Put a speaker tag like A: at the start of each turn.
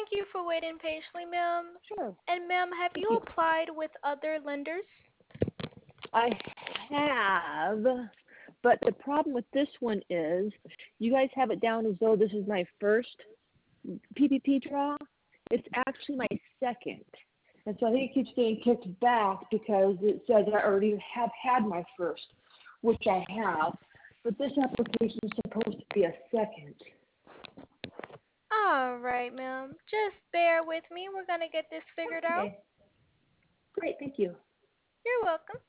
A: Thank you for waiting patiently, ma'am.
B: Sure.
A: And ma'am, have
B: Thank
A: you
B: you.
A: applied with other lenders?
B: I have, but the problem with this one is you guys have it down as though this is my first PPP draw. It's actually my second. And so I think it keeps getting kicked back because it says I already have had my first, which I have. But this application is supposed to be a second.
A: All right, ma'am. Just bear with me. We're going to get this figured out.
B: Okay. Great. Thank you.
A: You're welcome.